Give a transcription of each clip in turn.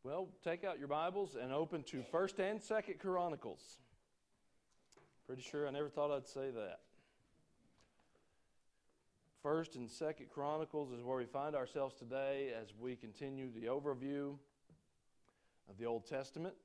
Well, take out your Bibles and open to 1st and 2nd Chronicles. Pretty sure I never thought I'd say that. 1st and 2nd Chronicles is where we find ourselves today as we continue the overview of the Old Testament.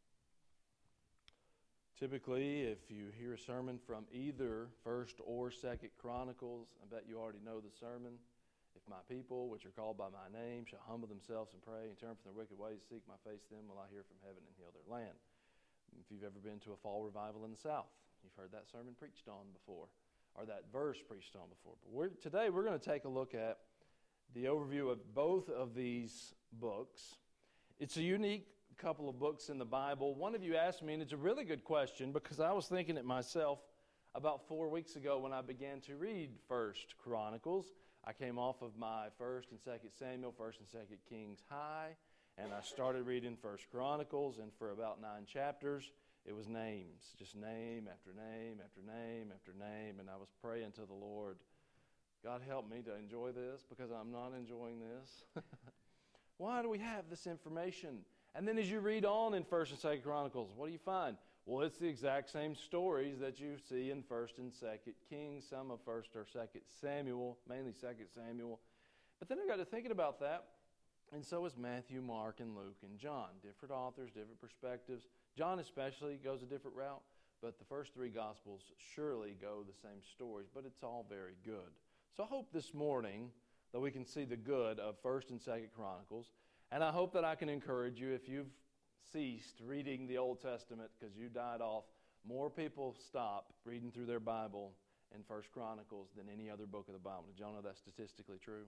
Typically, if you hear a sermon from either 1st or 2nd Chronicles, I bet you already know the sermon. If my people, which are called by my name, shall humble themselves and pray and turn from their wicked ways, seek my face, then will I hear from heaven and heal their land. If you've ever been to a fall revival in the South, you've heard that sermon preached on before, or that verse preached on before. But today we're going to take a look at the overview of both of these books. It's a unique couple of books in the Bible. One of you asked me, and it's a really good question, because I was thinking it myself about 4 weeks ago when I began to read 1st Chronicles. I came off of my 1st and 2nd Samuel, 1st and 2nd Kings high, and I started reading 1st Chronicles, and for about 9 chapters, it was names, just name after name after name after name, and I was praying to the Lord, God help me to enjoy this, because I'm not enjoying this. Why do we have this information? And then as you read on in 1st and 2nd Chronicles, what do you find? Well, it's the exact same stories that you see in 1st and 2nd Kings, some of 1st or 2nd Samuel, mainly 2nd Samuel. But then I got to thinking about that, and so is Matthew, Mark, and Luke, and John. Different authors, different perspectives. John especially goes a different route, but the first 3 Gospels surely go the same stories, but it's all very good. So I hope this morning that we can see the good of 1st and 2nd Chronicles, and I hope that I can encourage you, if you've ceased reading the Old Testament because you died off, more people stop reading through their Bible in 1st Chronicles than any other book of the Bible. Did y'all know that's statistically true?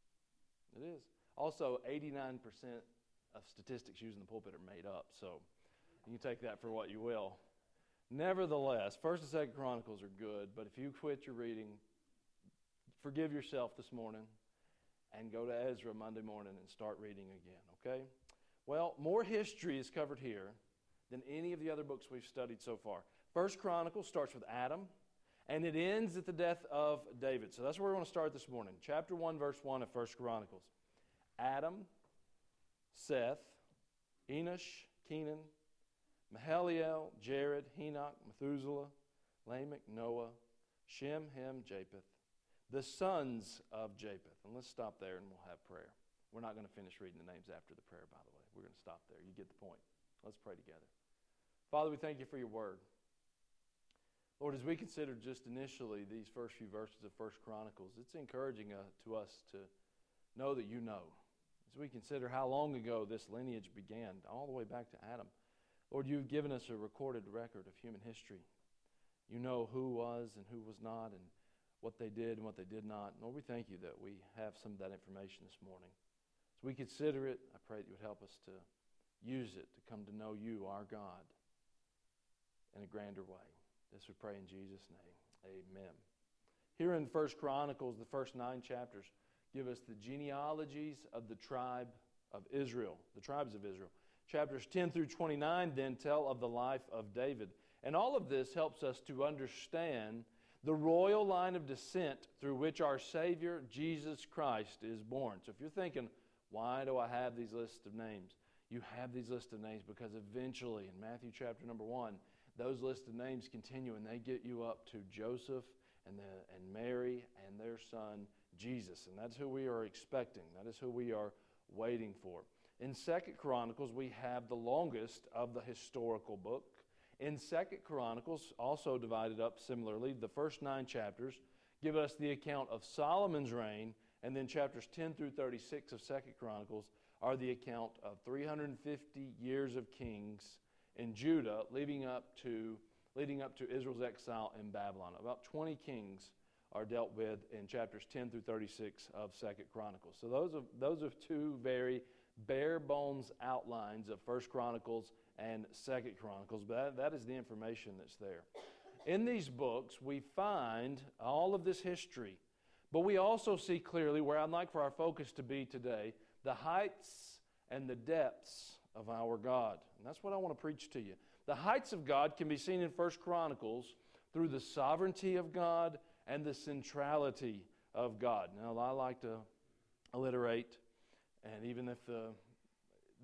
It is. Also, 89% of statistics used in the pulpit are made up, so you can take that for what you will. Nevertheless, 1st and 2nd Chronicles are good, but if you quit your reading, forgive yourself this morning and go to Ezra Monday morning and start reading again, okay? Well, more history is covered here than any of the other books we've studied so far. 1st Chronicles starts with Adam, and it ends at the death of David. So that's where we're going to start this morning. Chapter 1, verse 1 of 1st Chronicles. Adam, Seth, Enosh, Kenan, Mahaliel, Jared, Enoch, Methuselah, Lamech, Noah, Shem, Ham, Japheth, the sons of Japheth. And let's stop there and we'll have prayer. We're not going to finish reading the names after the prayer, by the way. We're going to stop there. You get the point. Let's pray together. Father, we thank you for your word. Lord, as we consider just initially these first few verses of 1st Chronicles, it's encouraging to us to know that you know. As we consider how long ago this lineage began, all the way back to Adam, Lord, you've given us a recorded record of human history. You know who was and who was not, and what they did and what they did not. Lord, we thank you that we have some of that information this morning. As we consider it, I pray that you would help us to use it to come to know you, our God, in a grander way. This we pray in Jesus' name. Amen. Here in 1st Chronicles, the first 9 chapters give us the genealogies of the tribe of Israel, the tribes of Israel. Chapters 10 through 29 then tell of the life of David. And all of this helps us to understand the royal line of descent through which our Savior, Jesus Christ, is born. So if you're thinking, why do I have these lists of names? You have these lists of names because eventually in Matthew chapter number 1, those lists of names continue and they get you up to Joseph and Mary and their son Jesus. And that's who we are expecting. That is who we are waiting for. In 2nd Chronicles, we have the longest of the historical book. In 2nd Chronicles, also divided up similarly, the first 9 chapters give us the account of Solomon's reign, and then chapters 10 through 36 of 2nd Chronicles are the account of 350 years of kings in Judah leading up to Israel's exile in Babylon. About 20 kings are dealt with in chapters 10 through 36 of 2nd Chronicles. So those are 2 very bare bones outlines of 1st Chronicles and 2nd Chronicles, but that is the information that's there. In these books, we find all of this history, but we also see clearly where I'd like for our focus to be today, the heights and the depths of our God. And that's what I want to preach to you. The heights of God can be seen in 1st Chronicles through the sovereignty of God and the centrality of God. Now, I like to alliterate, and even if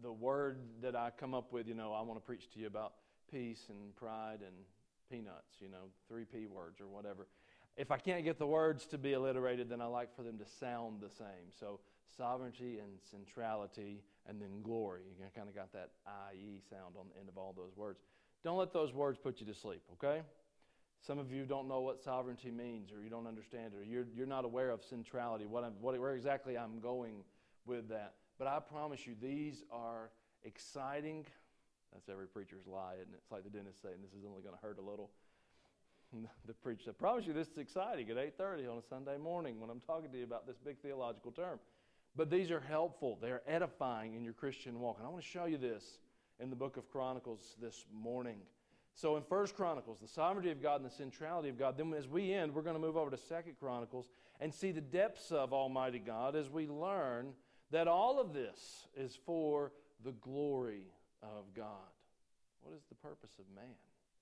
the word that I come up with, I want to preach to you about peace and pride and peanuts, 3P words or whatever. If I can't get the words to be alliterated, then I like for them to sound the same. So sovereignty and centrality and then glory. You kind of got that IE sound on the end of all those words. Don't let those words put you to sleep, okay? Some of you don't know what sovereignty means, or you don't understand it, or you're not aware of centrality, where exactly I'm going with that. But I promise you, these are exciting. That's every preacher's lie, isn't it? It's like the dentist saying, this is only going to hurt a little. The preacher said, I promise you this is exciting at 8:30 on a Sunday morning when I'm talking to you about this big theological term. But these are helpful. They're edifying in your Christian walk. And I want to show you this in the book of Chronicles this morning. So in 1 Chronicles, the sovereignty of God and the centrality of God. Then as we end, we're going to move over to 2 Chronicles and see the depths of Almighty God as we learn that all of this is for the glory of God. What is the purpose of man?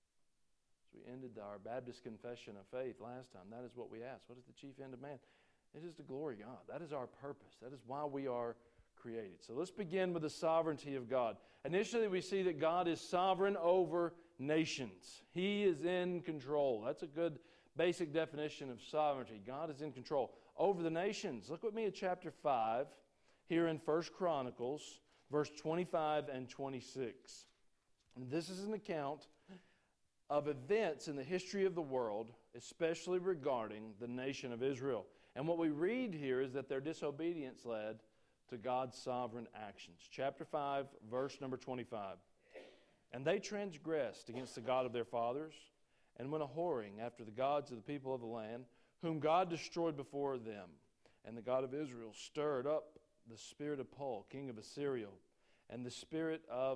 As we ended our Baptist confession of faith last time, that is what we asked. What is the chief end of man? It is to glory God. That is our purpose. That is why we are created. So let's begin with the sovereignty of God. Initially, we see that God is sovereign over nations. He is in control. That's a good basic definition of sovereignty. God is in control over the nations. Look with me at chapter 5 here in 1 Chronicles, verse 25 and 26. And this is an account of events in the history of the world, especially regarding the nation of Israel. And what we read here is that their disobedience led to God's sovereign actions. Chapter 5, verse number 25. And they transgressed against the God of their fathers and went a-whoring after the gods of the people of the land, whom God destroyed before them. And the God of Israel stirred up the spirit of Pul, king of Assyria, and the spirit of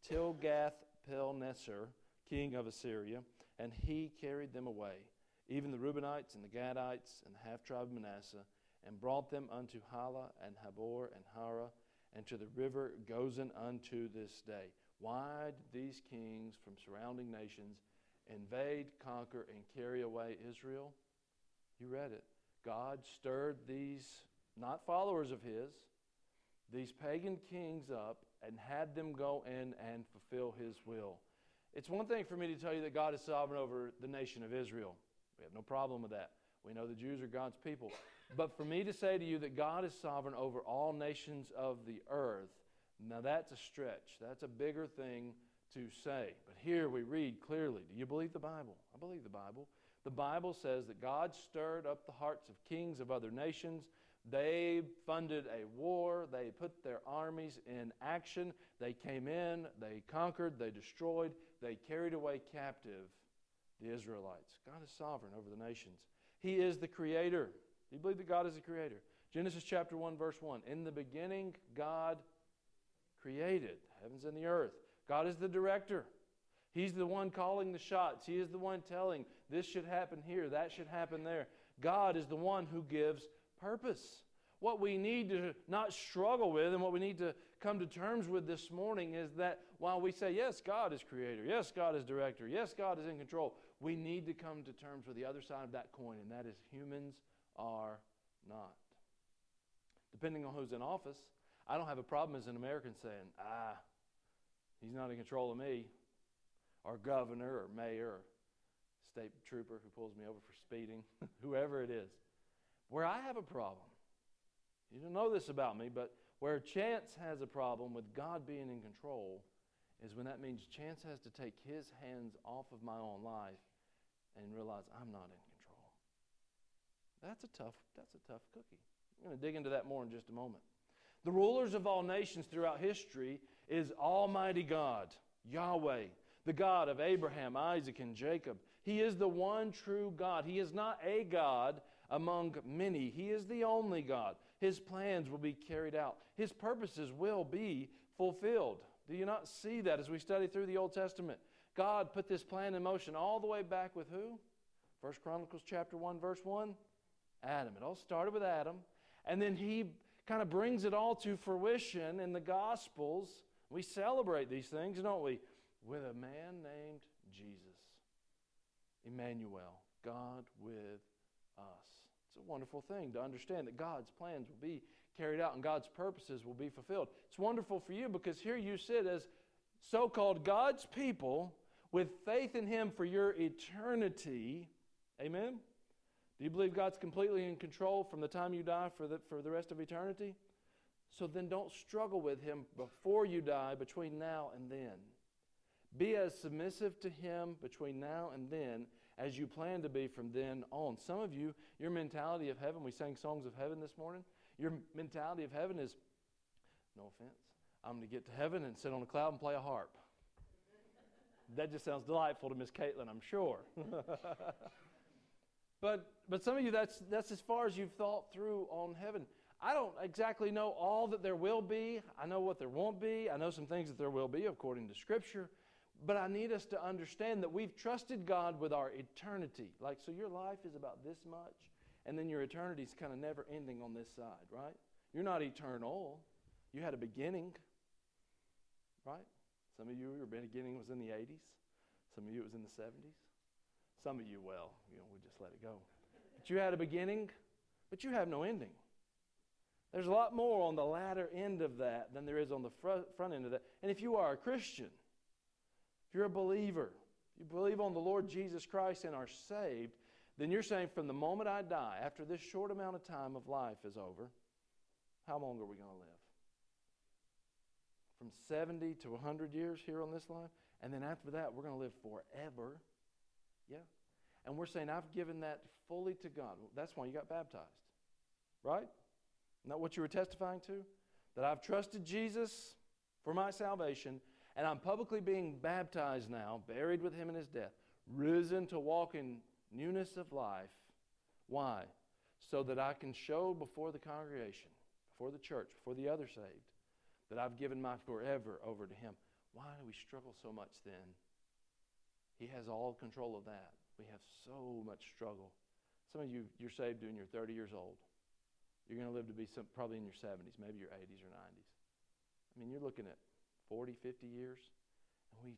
Tilgath-Pilneser, king of Assyria, and he carried them away, even the Reubenites and the Gadites and the half-tribe of Manasseh, and brought them unto Hala and Habor and Hara, and to the river Gozan unto this day. Why did these kings from surrounding nations invade, conquer, and carry away Israel? You read it. God stirred these, not followers of his, these pagan kings up and had them go in and fulfill his will. It's one thing for me to tell you that God is sovereign over the nation of Israel. We have no problem with that. We know the Jews are God's people. But for me to say to you that God is sovereign over all nations of the earth, now that's a stretch. That's a bigger thing to say. But here we read clearly. Do you believe the Bible? I believe the Bible. The Bible says that God stirred up the hearts of kings of other nations. They funded a war. They put their armies in action. They came in. They conquered. They destroyed. They carried away captive the Israelites. God is sovereign over the nations. He is the creator. Do you believe that God is the creator? Genesis chapter 1, verse 1. In the beginning, God created heavens and the earth. God is the director. He's the one calling the shots. He is the one telling this should happen here, that should happen there. God is the one who gives purpose. What we need to not struggle with and what we need to come to terms with this morning is that while we say, yes, God is creator, yes, God is director, yes, God is in control, we need to come to terms with the other side of that coin, and that is humans are not. Depending on who's in office, I don't have a problem as an American saying, he's not in control of me, or governor, or mayor, or state trooper who pulls me over for speeding, whoever it is. Where I have a problem, you don't know this about me, but where Chance has a problem with God being in control is when that means Chance has to take his hands off of my own life and realize I'm not in control. That's a tough cookie. I'm going to dig into that more in just a moment. The rulers of all nations throughout history is Almighty God, Yahweh, the God of Abraham, Isaac, and Jacob. He is the one true God. He is not a God among many. He is the only God. His plans will be carried out. His purposes will be fulfilled. Do you not see that as we study through the Old Testament? God put this plan in motion all the way back with who? 1 Chronicles chapter 1, verse 1. Adam. It all started with Adam. And then he kind of brings it all to fruition in the Gospels. We celebrate these things, don't we? With a man named Jesus. Emmanuel, God with us. It's a wonderful thing to understand that God's plans will be carried out and God's purposes will be fulfilled. It's wonderful for you because here you sit as so-called God's people with faith in Him for your eternity. Amen? Do you believe God's completely in control from the time you die for the rest of eternity? So then don't struggle with Him before you die, between now and then. Be as submissive to Him between now and then as you plan to be from then on. Some of you, your mentality of heaven, we sang songs of heaven this morning, your mentality of heaven is, no offense, I'm going to get to heaven and sit on a cloud and play a harp. That just sounds delightful to Miss Caitlin, I'm sure. But some of you, that's as far as you've thought through on heaven. I don't exactly know all that there will be. I know what there won't be. I know some things that there will be according to Scripture. But I need us to understand that we've trusted God with our eternity. Like, so your life is about this much, and then your eternity is kind of never ending on this side, right? You're not eternal. You had a beginning, right? Some of you, your beginning was in the 80s. Some of you, it was in the 70s. Some of you, well, we just let it go. But you had a beginning, but you have no ending. There's a lot more on the latter end of that than there is on the front end of that. And if you are a Christian, if you're a believer, you believe on the Lord Jesus Christ and are saved, then you're saying from the moment I die, after this short amount of time of life is over, how long are we going to live? From 70 to 100 years here on this life? And then after that, we're going to live forever. Yeah. And we're saying, I've given that fully to God. That's why you got baptized. Right? Isn't that what you were testifying to? That I've trusted Jesus for my salvation, and I'm publicly being baptized now, buried with Him in His death, risen to walk in newness of life. Why? So that I can show before the congregation, before the church, before the other saved, that I've given my forever over to Him. Why do we struggle so much then? He has all control of that. We have so much struggle. Some of you, you're saved when you're 30 years old. You're going to live to be probably in your 70s, maybe your 80s or 90s. I mean, you're looking at 40, 50 years. And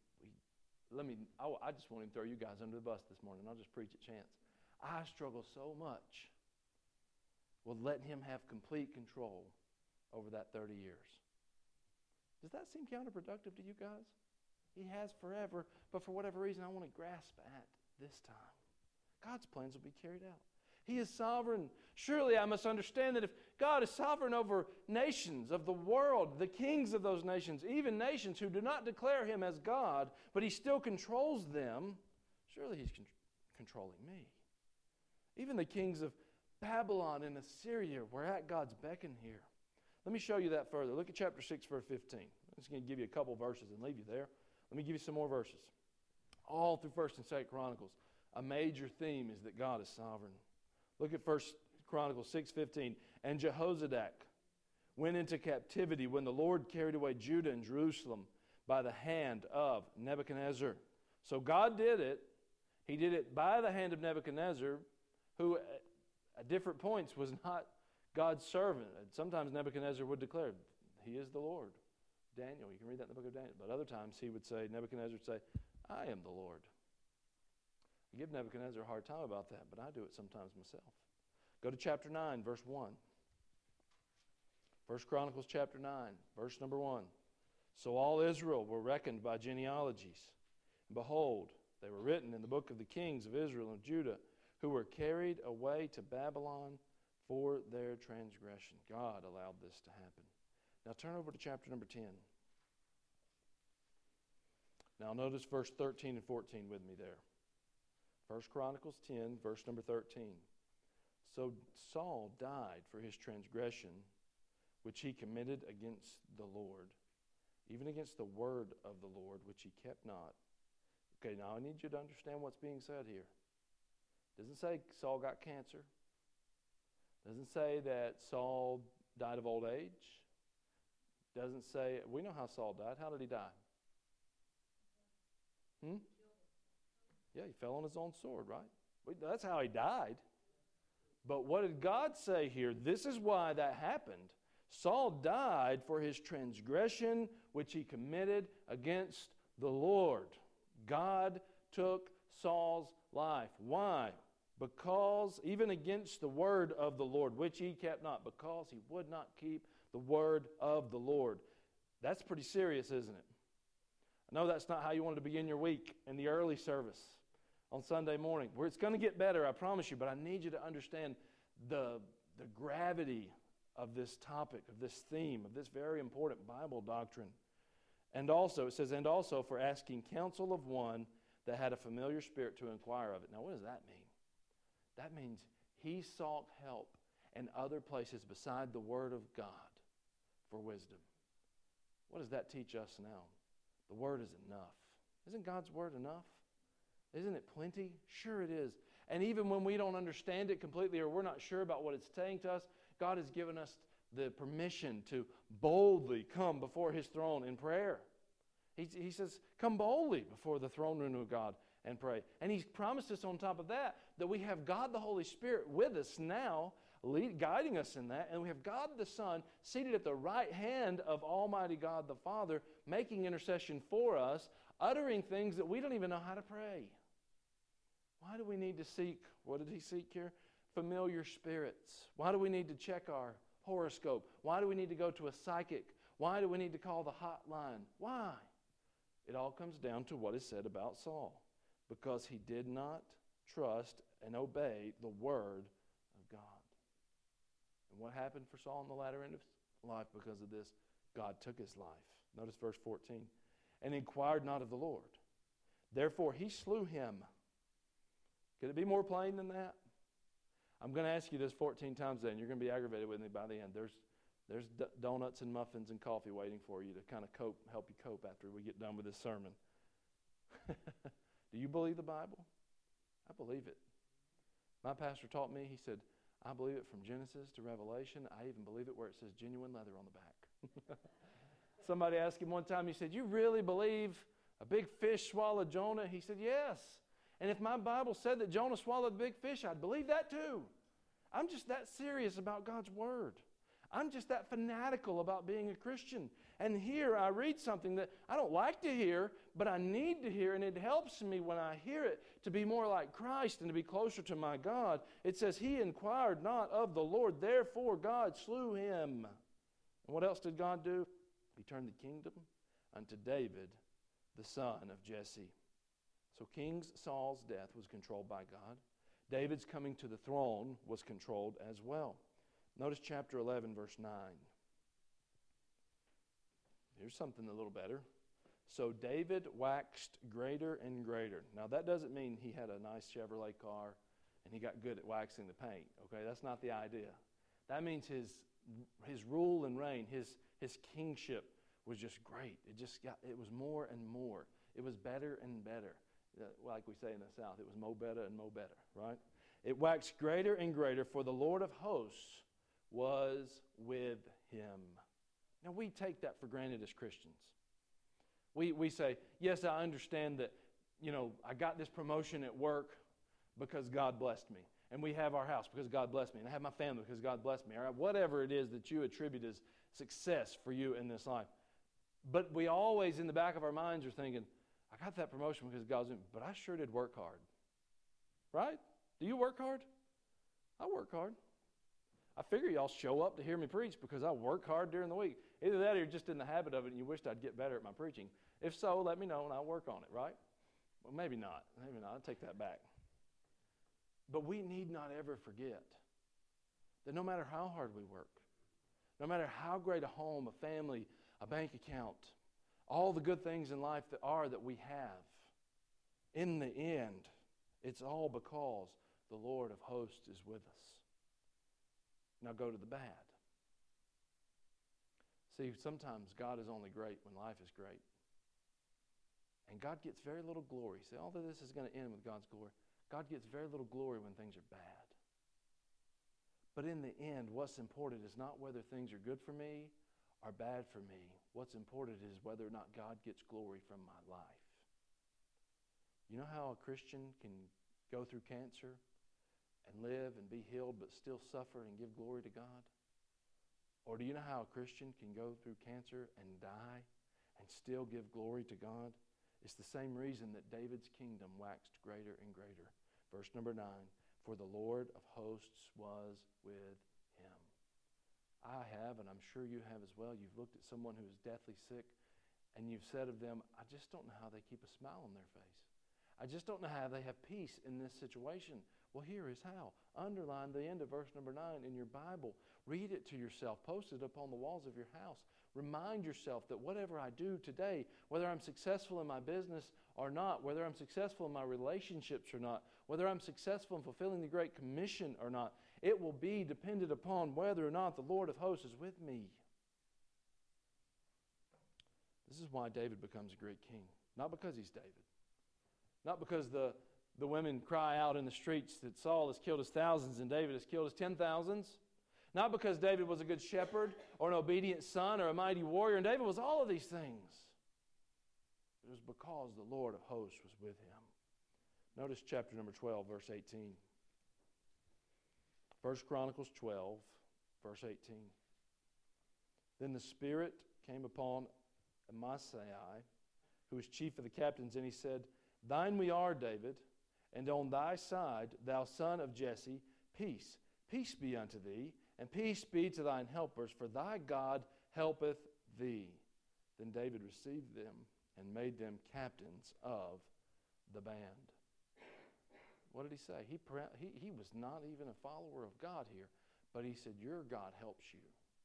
I just want to throw you guys under the bus this morning. I'll just preach at chance. I struggle so much with letting Him have complete control over that 30 years. Does that seem counterproductive to you guys? He has forever, but for whatever reason, I want to grasp at this time. God's plans will be carried out. He is sovereign. Surely I must understand that if God is sovereign over nations of the world, the kings of those nations, even nations who do not declare Him as God, but He still controls them, surely He's controlling me. Even the kings of Babylon and Assyria were at God's beck and here. Let me show you that further. Look at chapter 6, verse 15. I'm just going to give you a couple verses and leave you there. Let me give you some more verses. All through 1st and 2nd Chronicles, a major theme is that God is sovereign. Look at 1 Chronicles 6:15. And Jehozadak went into captivity when the Lord carried away Judah and Jerusalem by the hand of Nebuchadnezzar. So God did it. He did it by the hand of Nebuchadnezzar, who at different points was not God's servant. Sometimes Nebuchadnezzar would declare, He is the Lord. Daniel, you can read that in the book of Daniel. But other times Nebuchadnezzar would say, I am the Lord. I give Nebuchadnezzar a hard time about that, but I do it sometimes myself. Go to chapter 9, verse 1. 1 Chronicles chapter 9, verse number 1. So all Israel were reckoned by genealogies. And behold, they were written in the book of the kings of Israel and Judah, who were carried away to Babylon for their transgression. God allowed this to happen. Now turn over to chapter number 10. Now notice verse 13 and 14 with me there. 1 Chronicles 10, verse number 13. So Saul died for his transgression, which he committed against the Lord, even against the word of the Lord, which he kept not. Okay, now I need you to understand what's being said here. It doesn't say Saul got cancer. It doesn't say that Saul died of old age. It doesn't say, we know how Saul died. How did he die? Yeah, he fell on his own sword, right? That's how he died. But what did God say here? This is why that happened. Saul died for his transgression which he committed against the Lord. God took Saul's life. Why? because, even against the word of the Lord, which he kept not, because he would not keep the word of the Lord. That's pretty serious, isn't it? I know that's not how you wanted to begin your week in the early service on Sunday morning. Where it's going to get better, I promise you, but I need you to understand the gravity of this topic, of this theme, of this very important Bible doctrine. And also, it says, and also for asking counsel of one that had a familiar spirit to inquire of it. Now, what does that mean? That means he sought help in other places beside the Word of God for wisdom. What does that teach us now? The Word is enough. Isn't God's Word enough? Isn't it plenty? Sure it is. And even when we don't understand it completely or we're not sure about what it's saying to us, God has given us the permission to boldly come before His throne in prayer. He says, come boldly before the throne room of God and pray. And He's promised us on top of that we have God the Holy Spirit with us now, guiding us in that. And we have God the Son seated at the right hand of Almighty God the Father, making intercession for us, uttering things that we don't even know how to pray. Why do we need to seek, what did he seek here? Familiar spirits. Why do we need to check our horoscope? Why do we need to go to a psychic? Why do we need to call the hotline? Why? It all comes down to what is said about Saul. Because he did not trust and obey the word of God. And what happened for Saul in the latter end of his life because of this? God took his life. Notice verse 14. And inquired not of the Lord. Therefore he slew him. Could it be more plain than that? I'm going to ask you this 14 times then. You're going to be aggravated with me by the end. There's donuts and muffins and coffee waiting for you to kind of help you cope after we get done with this sermon. Do you believe the Bible? I believe it. My pastor taught me, he said, I believe it from Genesis to Revelation. I even believe it where it says genuine leather on the back. Somebody asked him one time, he said, you really believe a big fish swallowed Jonah? He said, yes. And if my Bible said that Jonah swallowed a big fish, I'd believe that too. I'm just that serious about God's Word. I'm just that fanatical about being a Christian. And here I read something that I don't like to hear, but I need to hear, and it helps me when I hear it to be more like Christ and to be closer to my God. It says, he inquired not of the Lord, therefore God slew him. And what else did God do? He turned the kingdom unto David, the son of Jesse. So King Saul's death was controlled by God. David's coming to the throne was controlled as well. Notice chapter 11, verse 9. Here's something a little better. So David waxed greater and greater. Now that doesn't mean he had a nice Chevrolet car and he got good at waxing the paint. Okay, that's not the idea. That means his rule and reign, his kingship was just great. It was more and more. It was better and better. Like we say in the South, it was mo better and mo better, right? It waxed greater and greater, for the Lord of hosts was with him. Now, we take that for granted as Christians. We say, yes, I understand that, I got this promotion at work because God blessed me. And we have our house because God blessed me. And I have my family because God blessed me. All right, whatever it is that you attribute as success for you in this life. But we always, in the back of our minds, are thinking, I got that promotion because God's in me, but I sure did work hard. Right? Do you work hard? I work hard. I figure y'all show up to hear me preach because I work hard during the week. Either that or you're just in the habit of it and you wished I'd get better at my preaching. If so, let me know and I'll work on it, right? Well, maybe not. Maybe not. I'll take that back. But we need not ever forget that no matter how hard we work, no matter how great a home, a family, a bank account, all the good things in life that we have, in the end, it's all because the Lord of hosts is with us. Now go to the bad. See, sometimes God is only great when life is great. And God gets very little glory. See, all of this is going to end with God's glory. God gets very little glory when things are bad. But in the end, what's important is not whether things are good for me or bad for me. What's important is whether or not God gets glory from my life. You know how a Christian can go through cancer and live and be healed but still suffer and give glory to God? Or do you know how a Christian can go through cancer and die and still give glory to God? It's the same reason that David's kingdom waxed greater and greater. Verse number 9. for the Lord of hosts was with him. I have, and I'm sure you have as well. You've looked at someone who is deathly sick, and you've said of them, I just don't know how they keep a smile on their face. I just don't know how they have peace in this situation. Well, here is how. Underline the end of verse number 9 in your Bible. Read it to yourself. Post it upon the walls of your house. Remind yourself that whatever I do today, whether I'm successful in my business or not, whether I'm successful in my relationships or not, whether I'm successful in fulfilling the Great Commission or not, it will be dependent upon whether or not the Lord of hosts is with me. This is why David becomes a great king. Not because he's David. Not because the women cry out in the streets that Saul has killed his thousands and David has killed his 10,000s. Not because David was a good shepherd or an obedient son or a mighty warrior. And David was all of these things. It was because the Lord of hosts was with him. Notice chapter number 12, verse 18. 1 Chronicles 12, verse 18. Then the Spirit came upon Amasai, who was chief of the captains, and he said, Thine we are, David, and on thy side, thou son of Jesse, peace. Peace be unto thee, and peace be to thine helpers, for thy God helpeth thee. Then David received them and made them captains of the band. What did he say? He was not even a follower of God here, but he said, your God helps you.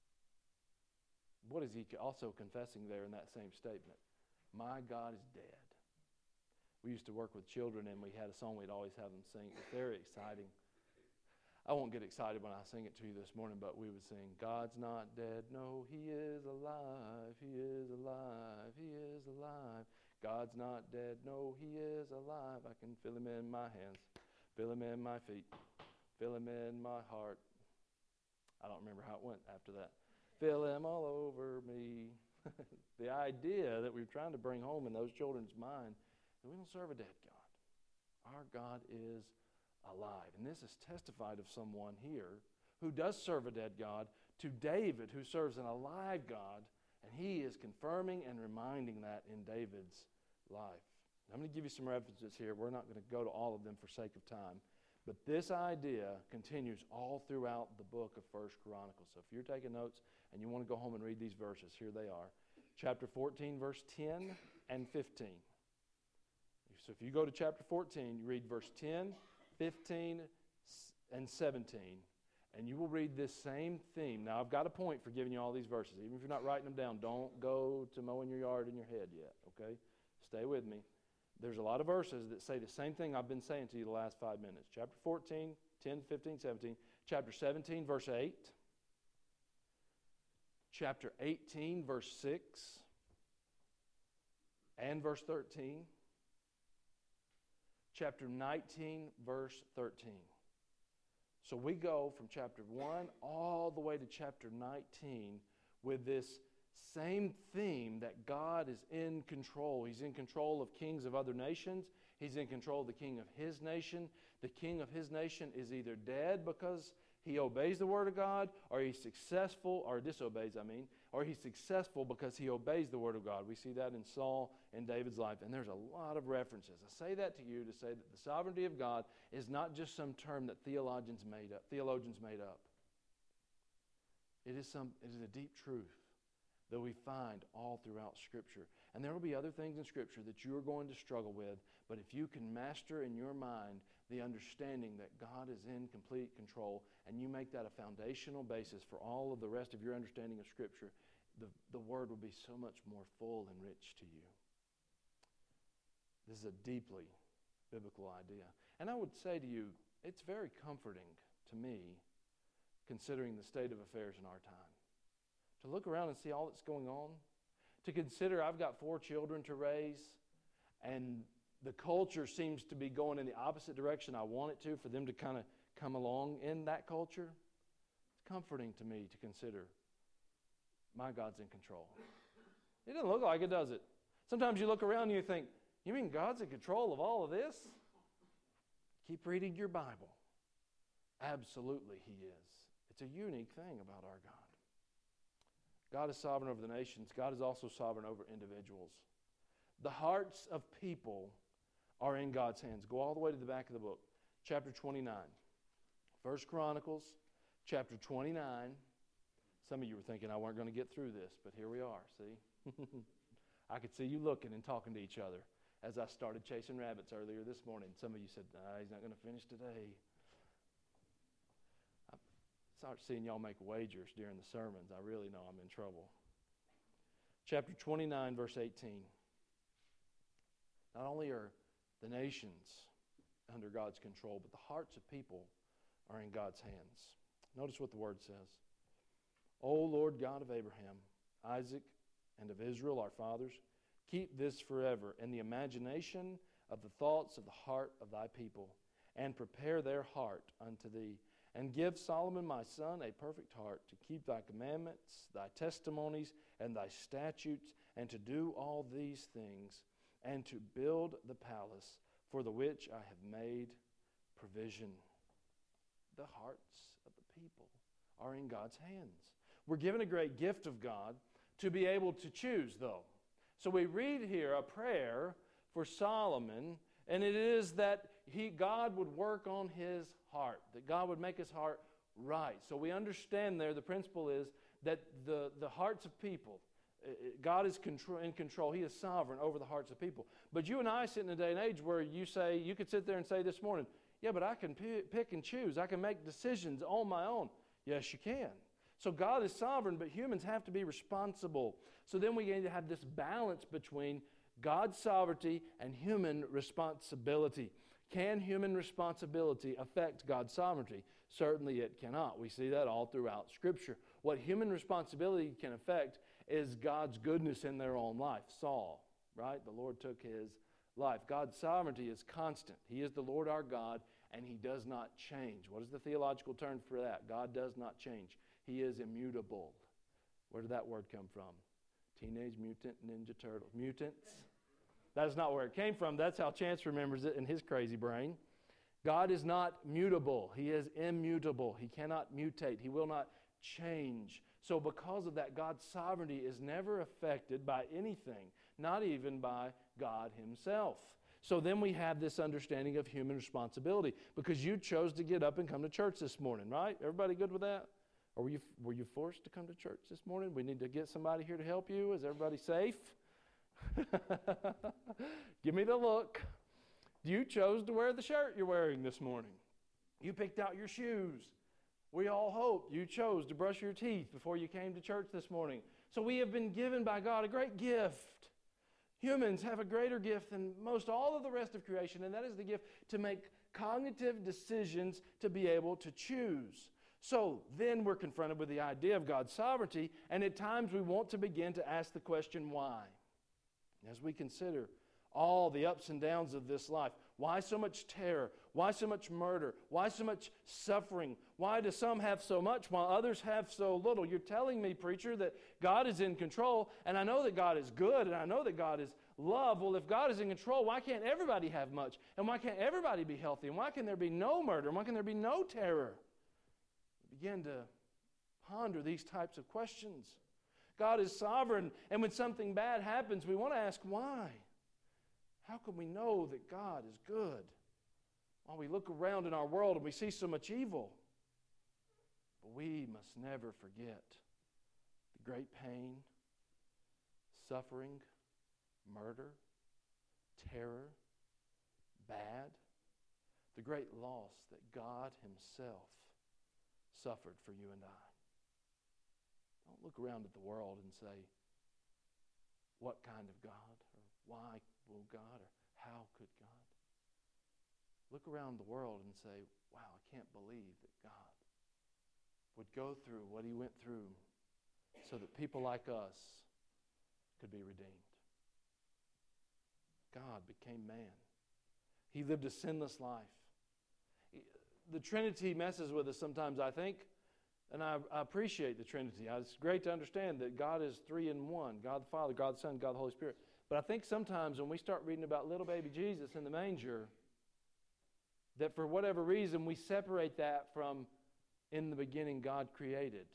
What is he also confessing there in that same statement? My God is dead. We used to work with children, and we had a song we'd always have them sing. It was very exciting. I won't get excited when I sing it to you this morning, but we would sing, God's not dead, no, He is alive, He is alive, He is alive. God's not dead, no, He is alive. I can feel Him in my hands, feel Him in my feet, feel Him in my heart. I don't remember how it went after that. Feel Him all over me. The idea that we're trying to bring home in those children's mind, that we don't serve a dead God. Our God is alive. And this is testified of someone here who does serve a dead God to David, who serves an alive God, and he is confirming and reminding that in David's life. I'm going to give you some references here. We're not going to go to all of them for sake of time. But this idea continues all throughout the book of 1 Chronicles. So if you're taking notes and you want to go home and read these verses, here they are. Chapter 14, verse 10 and 15. So if you go to chapter 14, you read verse 10, 15, and 17, and you will read this same theme. Now, I've got a point for giving you all these verses. Even if you're not writing them down, don't go to mowing your yard in your head yet, okay? Stay with me. There's a lot of verses that say the same thing I've been saying to you the last 5 minutes. Chapter 14, 10, 15, 17. Chapter 17, verse 8. Chapter 18, verse 6. And verse 13. Chapter 19, verse 13. So we go from chapter 1 all the way to chapter 19 with this same theme that God is in control. He's in control of kings of other nations. He's in control of the king of his nation. The king of his nation is either dead because he obeys the word of God, or he's successful, or disobeys, or he's successful because he obeys the word of God. We see that in Saul and David's life, and there's a lot of references. I say that to you to say that the sovereignty of God is not just some term that theologians made up. It is a deep truth that we find all throughout Scripture. And there will be other things in Scripture that you are going to struggle with, but if you can master in your mind the understanding that God is in complete control, and you make that a foundational basis for all of the rest of your understanding of Scripture, the Word will be so much more full and rich to you. This is a deeply biblical idea. And I would say to you, it's very comforting to me, considering the state of affairs in our time, to look around and see all that's going on, to consider I've got 4 children to raise, and the culture seems to be going in the opposite direction I want it to, for them to kind of come along in that culture. It's comforting to me to consider my God's in control. It doesn't look like it, does it? Sometimes you look around and you think, you mean God's in control of all of this? Keep reading your Bible. Absolutely He is. It's a unique thing about our God. God is sovereign over the nations. God is also sovereign over individuals. The hearts of people are in God's hands. Go all the way to the back of the book. Chapter 29. First Chronicles, chapter 29. Some of you were thinking I weren't going to get through this, but here we are, see? I could see you looking and talking to each other as I started chasing rabbits earlier this morning. Some of you said, nah, he's not going to finish today. I start seeing y'all make wagers during the sermons. I really know I'm in trouble. Chapter 29, verse 18. Not only are the nations under God's control, but the hearts of people are in God's hands. Notice what the word says. O Lord God of Abraham, Isaac, and of Israel, our fathers, keep this forever in the imagination of the thoughts of the heart of thy people, and prepare their heart unto thee. And give Solomon my son a perfect heart to keep thy commandments, thy testimonies, and thy statutes, and to do all these things, and to build the palace for the which I have made provision. The hearts of the people are in God's hands. We're given a great gift of God to be able to choose, though. So we read here a prayer for Solomon, and it is that God would work on his heart, that God would make his heart right. So we understand there the principle is that the hearts of people, God is in control. He is sovereign over the hearts of people. But you and I sit in a day and age where you could sit there and say this morning, yeah, but I can pick and choose. I can make decisions on my own. Yes, you can. So God is sovereign, but humans have to be responsible. So then we need to have this balance between God's sovereignty and human responsibility. Can human responsibility affect God's sovereignty? Certainly it cannot. We see that all throughout Scripture. What human responsibility can affect is God's goodness in their own life. Saul, right? The Lord took his life. God's sovereignty is constant. He is the Lord our God, and He does not change. What is the theological term for that? God does not change. He is immutable. Where did that word come from? Teenage Mutant Ninja Turtles. Mutants? That is not where it came from. That's how Chance remembers it in his crazy brain. God is not mutable. He is immutable. He cannot mutate. He will not change. So because of that, God's sovereignty is never affected by anything, not even by God Himself. So then we have this understanding of human responsibility, because you chose to get up and come to church this morning, right? Everybody good with that? Or were you forced to come to church this morning? We need to get somebody here to help you. Is everybody safe? Give me the look. You chose to wear the shirt you're wearing this morning. You picked out your shoes. We all hope you chose to brush your teeth before you came to church this morning. So we have been given by God a great gift. Humans have a greater gift than most all of the rest of creation, and that is the gift to make cognitive decisions to be able to choose. So then we're confronted with the idea of God's sovereignty, and at times we want to begin to ask the question, why? As we consider all the ups and downs of this life, why so much terror? Why so much murder? Why so much suffering? Why do some have so much while others have so little? You're telling me, preacher, that God is in control, and I know that God is good, and I know that God is love. Well, if God is in control, why can't everybody have much? And why can't everybody be healthy? And why can there be no murder? And why can there be no terror? Begin to ponder these types of questions. God is sovereign, and when something bad happens, we want to ask why. How can we know that God is good while we look around in our world and we see so much evil? But we must never forget the great pain, suffering, murder, terror, bad, the great loss that God Himself suffered for you and I. Don't look around at the world and say, what kind of God? Or why will God? Or how could God? Look around the world and say, wow, I can't believe that God would go through what He went through so that people like us could be redeemed. God became man. He lived a sinless life. The Trinity messes with us sometimes, I think, and I appreciate the Trinity. It's great to understand that God is three in one, God the Father, God the Son, God the Holy Spirit. But I think sometimes when we start reading about little baby Jesus in the manger, that for whatever reason we separate that from in the beginning God created.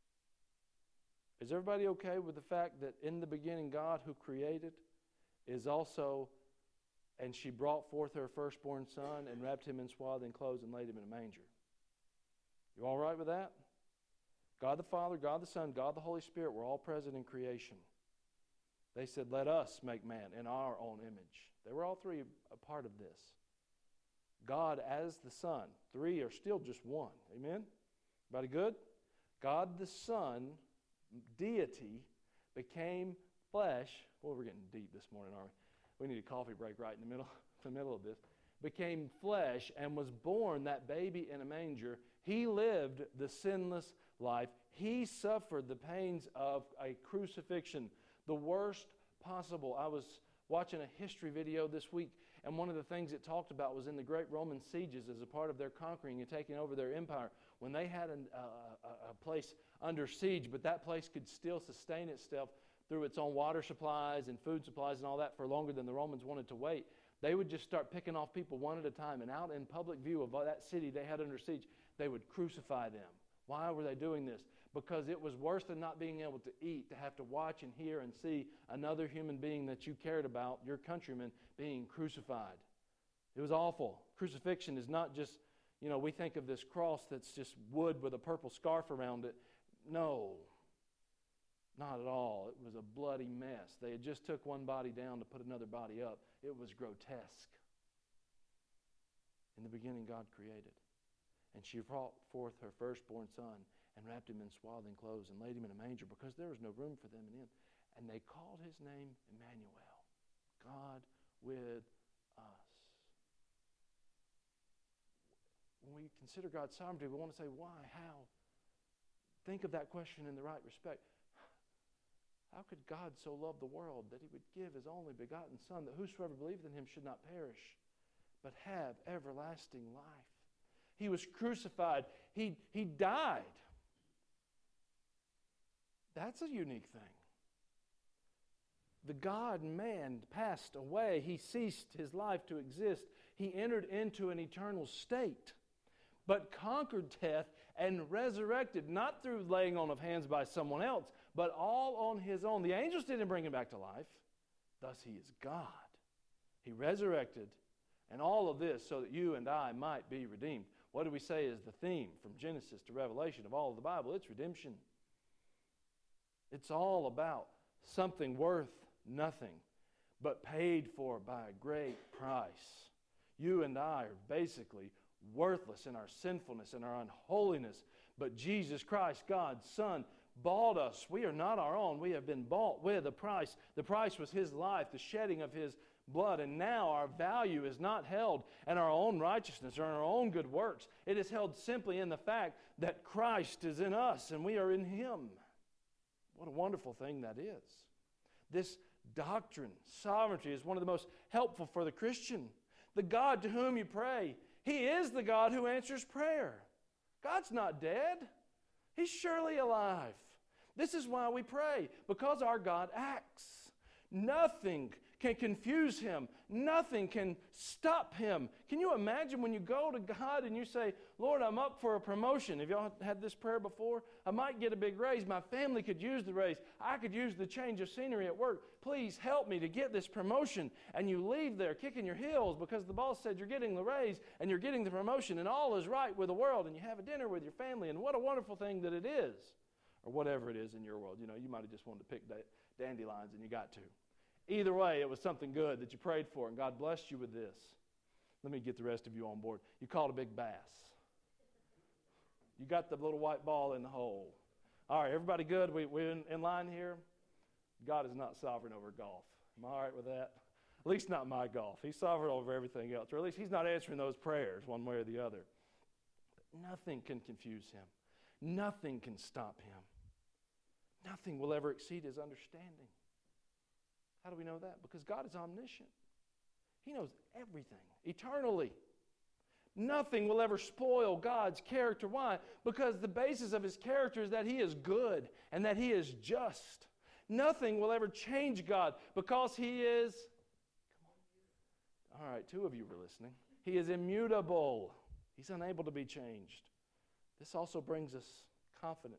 Is everybody okay with the fact that in the beginning God who created is also, and she brought forth her firstborn son and wrapped him in swaddling clothes and laid him in a manger? You all right with that? God the Father, God the Son, God the Holy Spirit were all present in creation. They said, let us make man in our own image. They were all three a part of this. God as the Son. Three are still just one. Amen? Everybody good? God the Son, deity, became flesh. Well, we're getting deep this morning, aren't we? We need a coffee break right in the middle of this. Became flesh and was born, that baby in a manger. He lived the sinless life. He suffered the pains of a crucifixion, the worst possible. I was watching a history video this week, and one of the things it talked about was in the great Roman sieges as a part of their conquering and taking over their empire, when they had a place under siege, but that place could still sustain itself through its own water supplies and food supplies and all that for longer than the Romans wanted to wait. They would just start picking off people one at a time, and out in public view of that city they had under siege, they would crucify them. Why were they doing this? Because it was worse than not being able to eat, to have to watch and hear and see another human being that you cared about, your countrymen, being crucified. It was awful. Crucifixion is not just, we think of this cross that's just wood with a purple scarf around it. No, not at all. It was a bloody mess. They had just took one body down to put another body up. It was grotesque. In the beginning, God created. And she brought forth her firstborn son and wrapped him in swaddling clothes and laid him in a manger because there was no room for them in him. And they called his name Emmanuel, God with us. When we consider God's sovereignty, we want to say, why? How? Think of that question in the right respect. How could God so love the world that he would give his only begotten Son, that whosoever believeth in him should not perish, but have everlasting life? He was crucified. He died. That's a unique thing. The God-man passed away. He ceased his life to exist. He entered into an eternal state, but conquered death and resurrected, not through laying on of hands by someone else, but all on his own. The angels didn't bring him back to life. Thus he is God. He resurrected, and all of this so that you and I might be redeemed. What do we say is the theme from Genesis to Revelation of all of the Bible? It's redemption. It's all about something worth nothing, but paid for by a great price. You and I are basically worthless in our sinfulness and our unholiness, but Jesus Christ, God's Son, bought us. We are not our own. We have been bought with a price. The price was his life, the shedding of his blood, and now our value is not held in our own righteousness or in our own good works. It is held simply in the fact that Christ is in us and we are in him. What a wonderful thing that is. This doctrine, sovereignty, is one of the most helpful for the Christian. The God to whom you pray, he is the God who answers prayer. God's not dead. He's surely alive. This is why we pray, because our God acts. Nothing can confuse him. Nothing can stop him. Can you imagine when you go to God and you say, Lord, I'm up for a promotion. Have y'all had this prayer before? I might get a big raise. My family could use the raise. I could use the change of scenery at work. Please help me to get this promotion. And you leave there kicking your heels because the boss said you're getting the raise and you're getting the promotion and all is right with the world, and you have a dinner with your family, and what a wonderful thing that it is. Or whatever it is in your world. You might have just wanted to pick dandelions and you got to. Either way, it was something good that you prayed for, and God blessed you with this. Let me get the rest of you on board. You caught a big bass. You got the little white ball in the hole. All right, everybody good? We're in line here? God is not sovereign over golf. Am I all right with that? At least not my golf. He's sovereign over everything else, or at least he's not answering those prayers one way or the other. But nothing can confuse him. Nothing can stop him. Nothing will ever exceed his understanding. How do we know that? Because God is omniscient. He knows everything eternally. Nothing will ever spoil God's character. Why? Because the basis of his character is that he is good and that he is just. Nothing will ever change God because he is... All right, 2 of you were listening. He is immutable. He's unable to be changed. This also brings us confidence.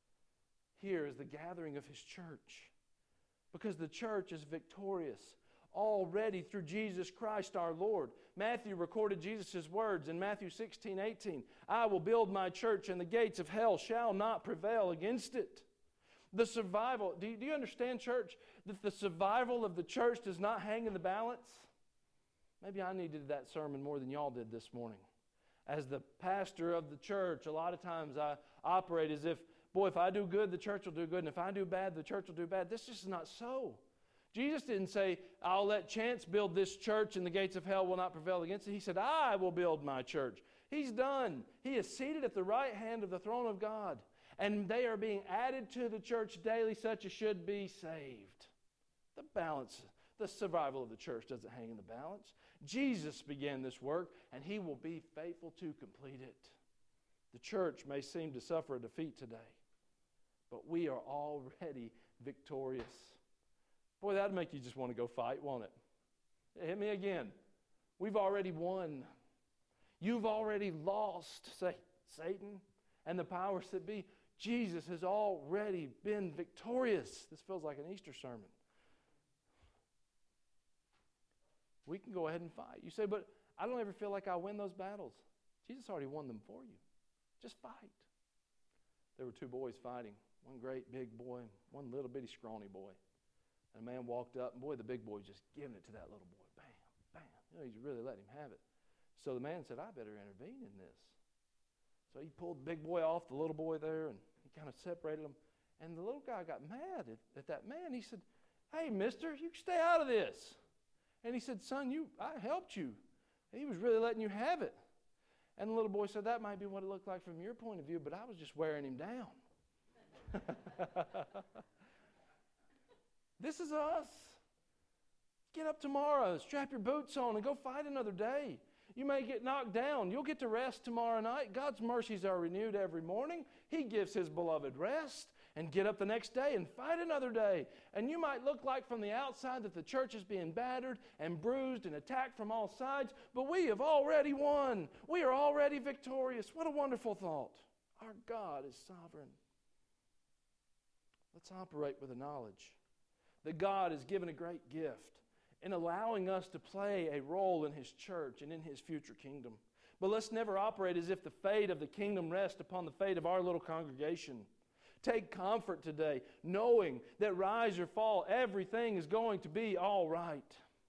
Here is the gathering of his church. Because the church is victorious. already through Jesus Christ our Lord. Matthew recorded Jesus' words in Matthew 16:18. I will build my church, and the gates of hell shall not prevail against it. The survival, do you understand, church, that the survival of the church does not hang in the balance? Maybe I needed that sermon more than y'all did this morning. As the pastor of the church, a lot of times I operate as if, boy, if I do good, the church will do good, and if I do bad, the church will do bad. This is just not so. Jesus didn't say, I'll let chance build this church and the gates of hell will not prevail against it. He said, I will build my church. He's done. He is seated at the right hand of the throne of God. And they are being added to the church daily, such as should be saved. The balance, the survival of the church doesn't hang in the balance. Jesus began this work, and He will be faithful to complete it. The church may seem to suffer a defeat today, but we are already victorious. Boy, that'd make you just want to go fight, won't it? Hit me again. We've already won. You've already lost Satan and the powers that be. Jesus has already been victorious. This feels like an Easter sermon. We can go ahead and fight. You say, but I don't ever feel like I win those battles. Jesus already won them for you. Just fight. There were two boys fighting. One great big boy, one little bitty scrawny boy. And a man walked up, and boy, the big boy was just giving it to that little boy. Bam, bam. He's really letting him have it. So the man said, I better intervene in this. So he pulled the big boy off the little boy there, and he kind of separated them. And the little guy got mad at that man. He said, hey, mister, you stay out of this. And he said, son, I helped you. He was really letting you have it. And the little boy said, that might be what it looked like from your point of view, but I was just wearing him down. This is us. Get up tomorrow, strap your boots on, and go fight another day. You may get knocked down. You'll get to rest tomorrow night. God's mercies are renewed every morning. He gives His beloved rest. And get up the next day and fight another day. And you might look like from the outside that the church is being battered and bruised and attacked from all sides, but we have already won. We are already victorious. What a wonderful thought. Our God is sovereign. Let's operate with the knowledge that God has given a great gift in allowing us to play a role in His church and in His future kingdom. But let's never operate as if the fate of the kingdom rests upon the fate of our little congregation. Take comfort today, knowing that rise or fall, everything is going to be all right.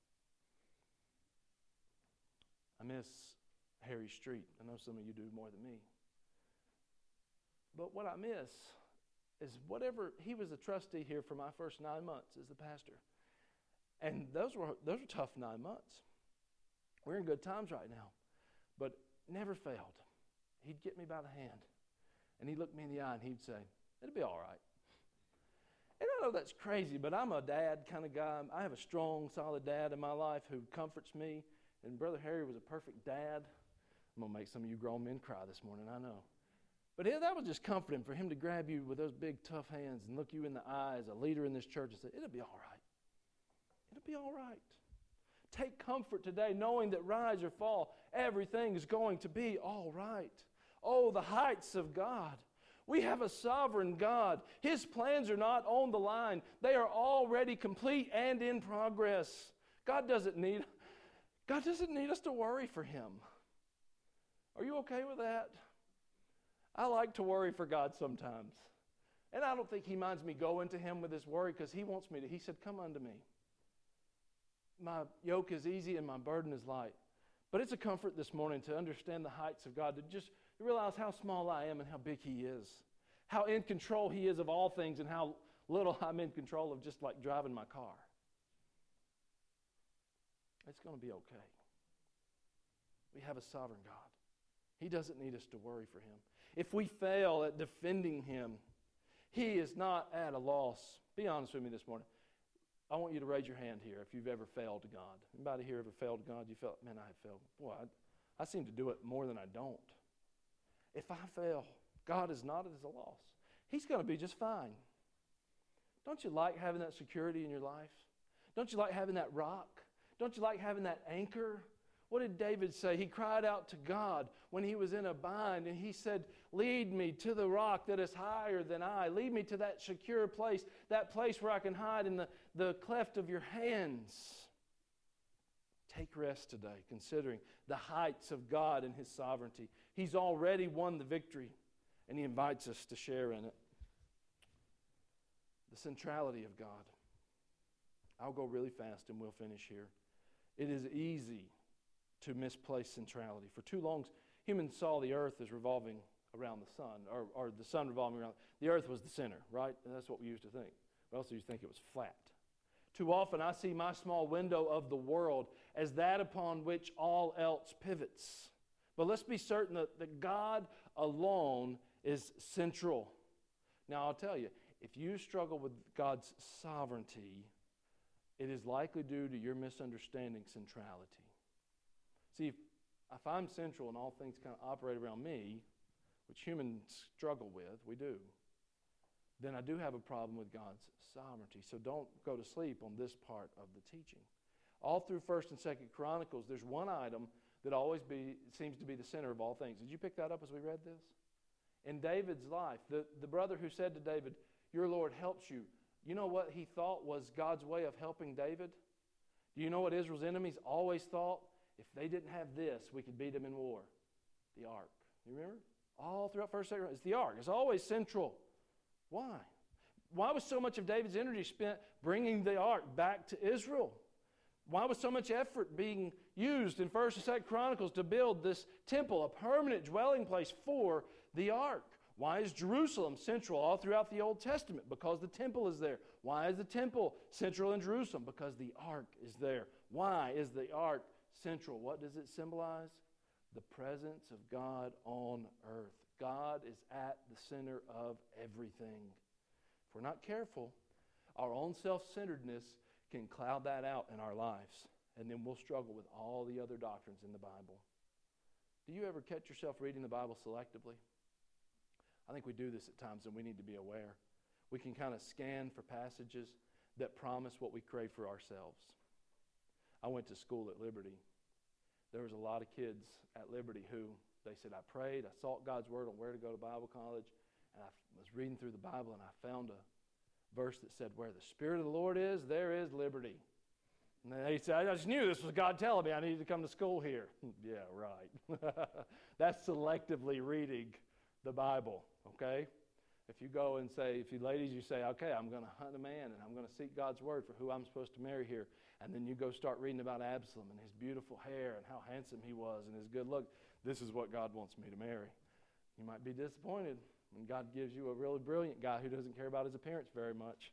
I miss Harry Street. I know some of you do more than me. But what I miss is whatever, he was a trustee here for my first 9 months as the pastor. And those were tough 9 months. We're in good times right now. But never failed. He'd get me by the hand. And he'd look me in the eye and he'd say, it'll be all right. And I know that's crazy, but I'm a dad kind of guy. I have a strong, solid dad in my life who comforts me. And Brother Harry was a perfect dad. I'm going to make some of you grown men cry this morning, I know. But that was just comforting for him to grab you with those big, tough hands and look you in the eye as a leader in this church and say, it'll be all right. It'll be all right. Take comfort today knowing that rise or fall, everything is going to be all right. Oh, the heights of God. We have a sovereign God. His plans are not on the line. They are already complete and in progress. God doesn't need us to worry for Him. Are you okay with that? I like to worry for God sometimes. And I don't think He minds me going to Him with this worry because He wants me to. He said, come unto me. My yoke is easy and my burden is light. But it's a comfort this morning to understand the heights of God, to just realize how small I am and how big He is. How in control He is of all things and how little I'm in control of just like driving my car. It's going to be okay. We have a sovereign God. He doesn't need us to worry for Him. If we fail at defending Him, He is not at a loss. Be honest with me this morning. I want you to raise your hand here if you've ever failed to God. Anybody here ever failed to God? You felt, man, I have failed. Boy, I seem to do it more than I don't. If I fail, God is not at a loss. He's going to be just fine. Don't you like having that security in your life? Don't you like having that rock? Don't you like having that anchor? What did David say? He cried out to God when he was in a bind, and he said, lead me to the rock that is higher than I. Lead me to that secure place, that place where I can hide in the cleft of your hands. Take rest today, considering the heights of God and His sovereignty. He's already won the victory, and He invites us to share in it. The centrality of God. I'll go really fast and we'll finish here. It is easy to misplace centrality. For too long, humans saw the earth as revolving around the sun, or the sun revolving around. The earth was the center, right? And that's what we used to think. We also used to think it was flat. Too often I see my small window of the world as that upon which all else pivots. But let's be certain that God alone is central. Now I'll tell you, if you struggle with God's sovereignty, it is likely due to your misunderstanding centrality. See, if I'm central and all things kind of operate around me, which humans struggle with, we do, then I do have a problem with God's sovereignty. So don't go to sleep on this part of the teaching. All through 1st and 2nd Chronicles, there's one item that always seems to be the center of all things. Did you pick that up as we read this? In David's life, the brother who said to David, "Your Lord helps you," you know what he thought was God's way of helping David? Do you know what Israel's enemies always thought? If they didn't have this, we could beat them in war. The ark. You remember? All throughout 1st, 2nd, it's the ark. It's always central. Why? Why was so much of David's energy spent bringing the ark back to Israel? Why was so much effort being used in 1st and 2nd Chronicles to build this temple, a permanent dwelling place for the ark? Why is Jerusalem central all throughout the Old Testament? Because the temple is there. Why is the temple central in Jerusalem? Because the ark is there. Why is the ark central? What does it symbolize? The presence of God on earth. God is at the center of everything. If we're not careful, our own self-centeredness can cloud that out in our lives, and then we'll struggle with all the other doctrines in the Bible. Do you ever catch yourself reading the Bible selectively? I think we do this at times, and we need to be aware. We can kind of scan for passages that promise what we crave for ourselves. I went to school at Liberty. There was a lot of kids at Liberty who, they said, I prayed, I sought God's word on where to go to Bible college, and I was reading through the Bible, and I found a verse that said, where the Spirit of the Lord is, there is liberty. And they said, I just knew this was God telling me I needed to come to school here. Yeah, right. That's selectively reading the Bible, okay? If you go and say, if you ladies, you say, okay, I'm going to hunt a man, and I'm going to seek God's word for who I'm supposed to marry here, and then you go start reading about Absalom and his beautiful hair and how handsome he was and his good look, this is what God wants me to marry. You might be disappointed when God gives you a really brilliant guy who doesn't care about his appearance very much.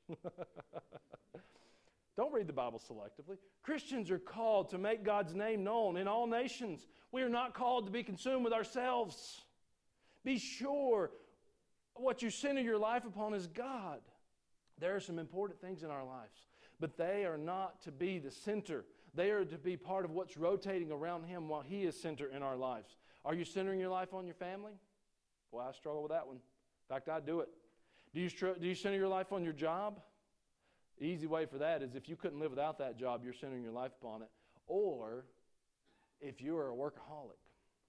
Don't read the Bible selectively. Christians are called to make God's name known in all nations. We are not called to be consumed with ourselves. Be sure what you center your life upon is God. There are some important things in our lives, but they are not to be the center. They are to be part of what's rotating around Him while He is center in our lives. Are you centering your life on your family? Boy, I struggle with that one. In fact, I do it. Do you center your life on your job? The easy way for that is if you couldn't live without that job, you're centering your life upon it. Or if you are a workaholic.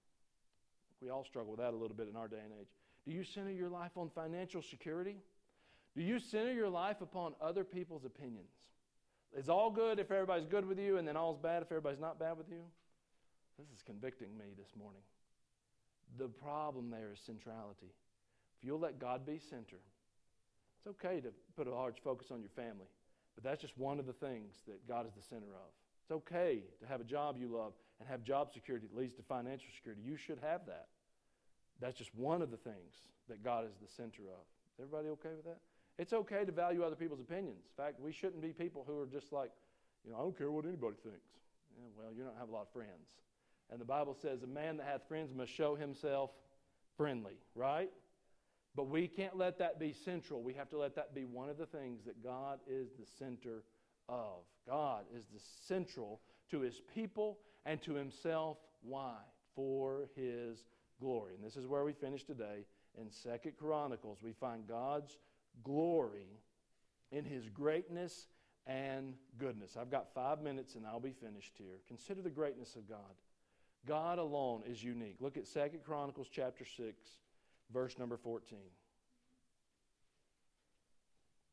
We all struggle with that a little bit in our day and age. Do you center your life on financial security? Do you center your life upon other people's opinions? It's all good if everybody's good with you, and then all's bad if everybody's not bad with you? This is convicting me this morning. The problem there is centrality. If you'll let God be center, it's okay to put a large focus on your family, but that's just one of the things that God is the center of. It's okay to have a job you love and have job security that leads to financial security. You should have that. That's just one of the things that God is the center of. Is everybody okay with that? It's okay to value other people's opinions. In fact, we shouldn't be people who are just like, I don't care what anybody thinks. Yeah, well, you don't have a lot of friends. And the Bible says a man that hath friends must show himself friendly, right? But we can't let that be central. We have to let that be one of the things that God is the center of. God is the central to His people and to Himself. Why? For His glory. And this is where we finish today. In 2 Chronicles, we find God's glory in His greatness and goodness. I've got 5 minutes and I'll be finished here. Consider the greatness of God. God alone is unique. Look at 2 Chronicles chapter 6, verse number 14.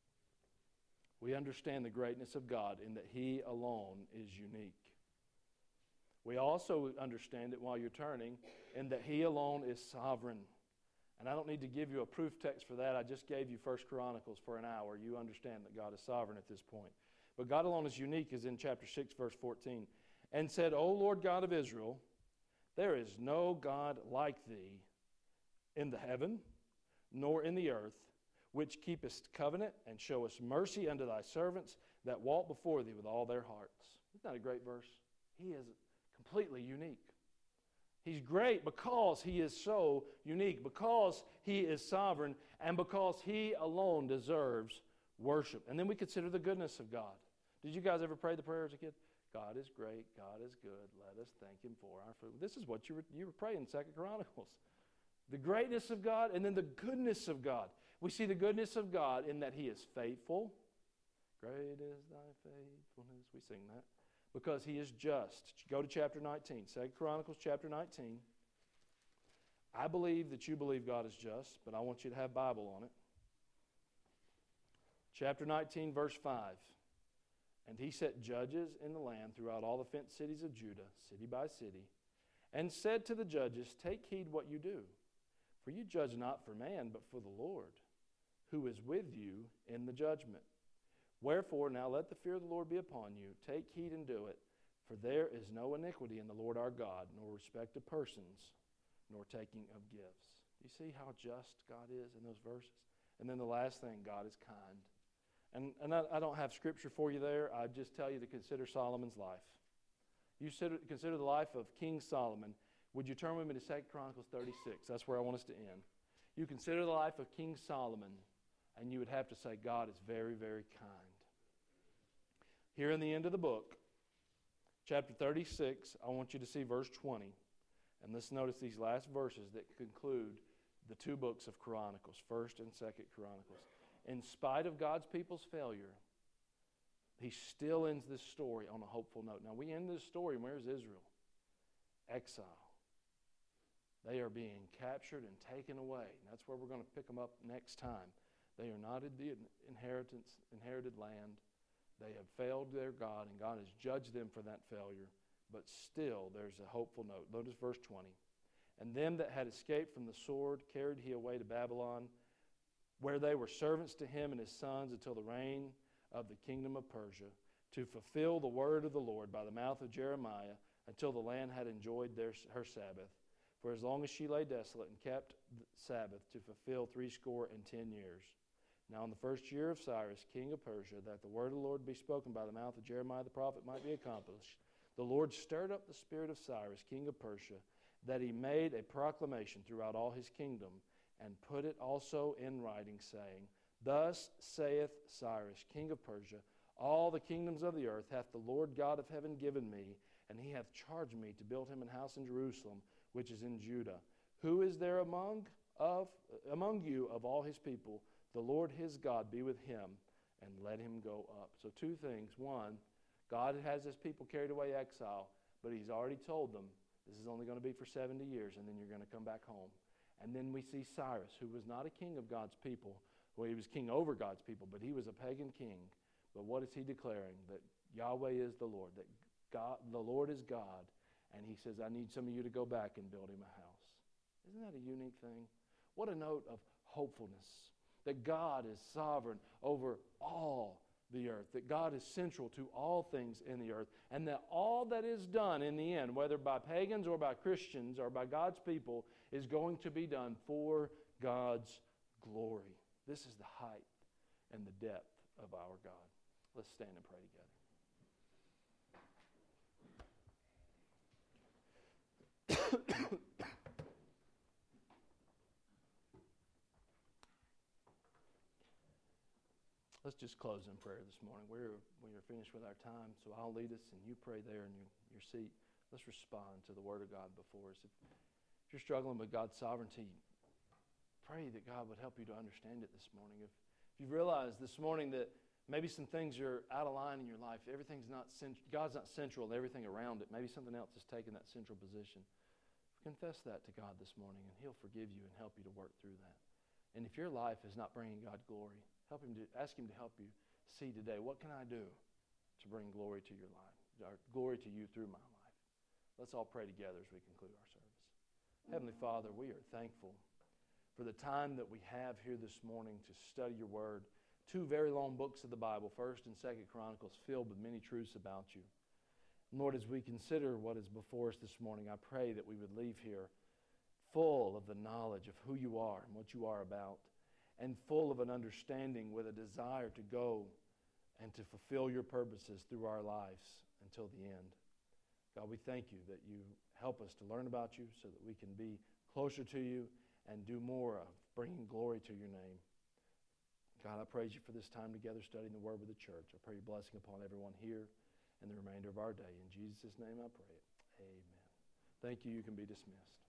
We understand the greatness of God in that He alone is unique. We also understand it while you're turning, in that He alone is sovereign. And I don't need to give you a proof text for that. I just gave you 1 Chronicles for an hour. You understand that God is sovereign at this point. But God alone is unique, as in chapter 6, verse 14. And said, O Lord God of Israel, there is no God like thee in the heaven, nor in the earth, which keepest covenant and showest mercy unto thy servants that walk before thee with all their hearts. Isn't that a great verse? He is completely unique. He's great because He is so unique, because He is sovereign, and because He alone deserves worship. And then we consider the goodness of God. Did you guys ever pray the prayer as a kid? God is great, God is good, let us thank Him for our food. This is what you were praying in 2 Chronicles. The greatness of God and then the goodness of God. We see the goodness of God in that He is faithful. Great is thy faithfulness. We sing that. Because He is just. Go to chapter 19. 2 Chronicles chapter 19. I believe that you believe God is just, but I want you to have Bible on it. Chapter 19, verse 5. And He set judges in the land throughout all the fenced cities of Judah, city by city, and said to the judges, take heed what you do, for you judge not for man, but for the Lord, who is with you in the judgment. Wherefore now let the fear of the Lord be upon you. Take heed and do it, for there is no iniquity in the Lord our God, nor respect of persons, nor taking of gifts. You see how just God is in those verses? And then the last thing, God is kind. And I don't have scripture for you there. I just tell you to consider Solomon's life. You consider the life of King Solomon. Would you turn with me to 2 Chronicles 36? That's where I want us to end. You consider the life of King Solomon, and you would have to say, God is very, very kind. Here in the end of the book, chapter 36, I want you to see verse 20. And let's notice these last verses that conclude the two books of Chronicles, 1st and 2nd Chronicles. In spite of God's people's failure, He still ends this story on a hopeful note. Now, we end this story, and where's Israel? Exile. They are being captured and taken away. And that's where we're going to pick them up next time. They are not in the inherited land. They have failed their God, and God has judged them for that failure. But still, there's a hopeful note. Notice verse 20. And them that had escaped from the sword carried He away to Babylon, where they were servants to him and his sons until the reign of the kingdom of Persia, to fulfill the word of the Lord by the mouth of Jeremiah, until the land had enjoyed her Sabbath. For as long as she lay desolate and kept the Sabbath, to fulfill 70 years. Now in the first year of Cyrus, king of Persia, that the word of the Lord be spoken by the mouth of Jeremiah the prophet might be accomplished, the Lord stirred up the spirit of Cyrus, king of Persia, that he made a proclamation throughout all his kingdom, and put it also in writing, saying, Thus saith Cyrus, king of Persia, all the kingdoms of the earth hath the Lord God of heaven given me, and He hath charged me to build Him an house in Jerusalem, which is in Judah. Who is there among you of all His people? The Lord his God be with him, and let him go up. So two things. One, God has His people carried away exile, but He's already told them this is only going to be for 70 years, and then you're going to come back home. And then we see Cyrus, who was not a king of God's people. Well, he was king over God's people, but he was a pagan king. But what is he declaring? That Yahweh is the Lord, that God, the Lord is God. And he says, I need some of you to go back and build Him a house. Isn't that a unique thing? What a note of hopefulness, that God is sovereign over all the earth, that God is central to all things in the earth, and that all that is done in the end, whether by pagans or by Christians or by God's people, is going to be done for God's glory. This is the height and the depth of our God. Let's stand and pray together. Let's just close in prayer this morning. We are finished with our time, so I'll lead us, and you pray there in your seat. Let's respond to the Word of God before us. If you're struggling with God's sovereignty, pray that God would help you to understand it this morning. If you've realized this morning that maybe some things are out of line in your life, God's not central in everything around it. Maybe something else has taken that central position. Confess that to God this morning, and He'll forgive you and help you to work through that. And if your life is not bringing God glory, ask Him to help you see today, what can I do to bring glory to your life, or glory to you through my life? Let's all pray together as we conclude our service. Heavenly Father, we are thankful for the time that we have here this morning to study your word. Two very long books of the Bible, 1st and 2nd Chronicles, filled with many truths about you. Lord, as we consider what is before us this morning, I pray that we would leave here full of the knowledge of who you are and what you are about, and full of an understanding with a desire to go and to fulfill your purposes through our lives until the end. God, we thank you that you help us to learn about you so that we can be closer to you and do more of bringing glory to your name. God, I praise you for this time together studying the word with the church. I pray your blessing upon everyone here and the remainder of our day. In Jesus' name I pray it. Amen. Thank you. You can be dismissed.